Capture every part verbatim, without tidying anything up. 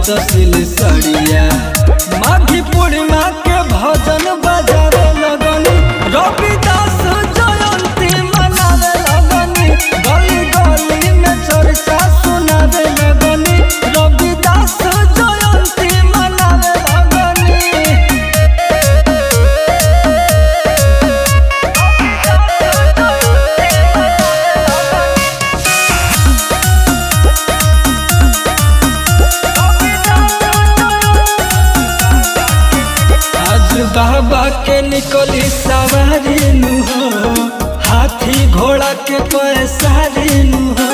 तसिल सड़िया माघी पूर्णिमा के भजन बजावे लगनी रविदास जयंती मनावे लगनी गली गली में चर्चा सुनावे लगनी रविदास जयंती मनावे लगनी। बाबा के निकली सवारी नु हो हाथी घोड़ा के पैसारी नु हो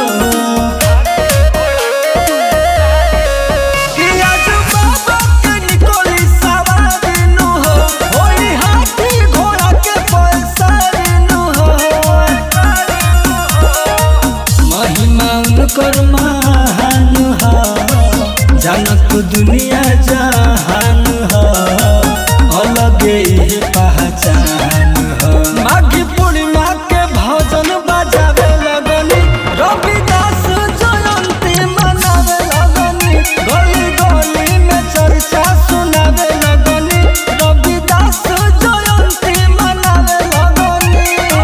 कि आज बाबा के निकली सवारी नु हो होई हाथी घोड़ा के पैसारी नु हो महिमा उनकर महान हो जनक दुनिया जहान हो अलगे पहचान हो। माघी पूर्णिमा के भजन बजावे लगनी रविदास जयंती मनावे लगनी गली गली में चर्चा सुनावे लगनी रविदास जयंती मनावे लगनी।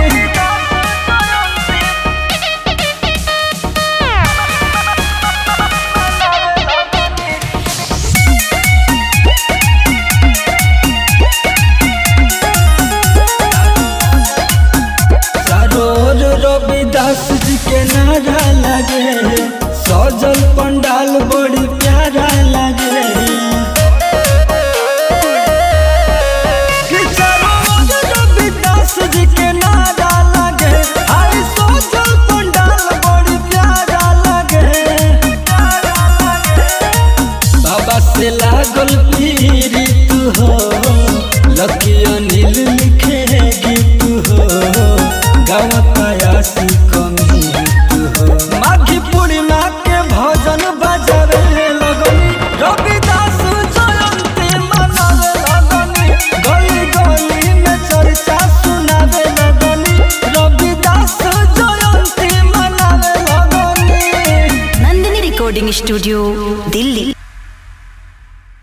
रविदास जी के नारा लगे सजल पंडाल बड़ी प्यारा लगे रविदास जी के नारा लगे हाय सजल पंडाल बड़ी प्यारा लगे बाबा से लागल पीड़ित हो लकी अनिल लिखे गीत हो गाँव माघी पूर्णिमा के भजन बजावे लगनी रविदास जयंती मनावे लगनी गली गली में चर्चा सुनावे लगनी रविदास जयंती मनावे लगनी। Nandini recording studio Delhi.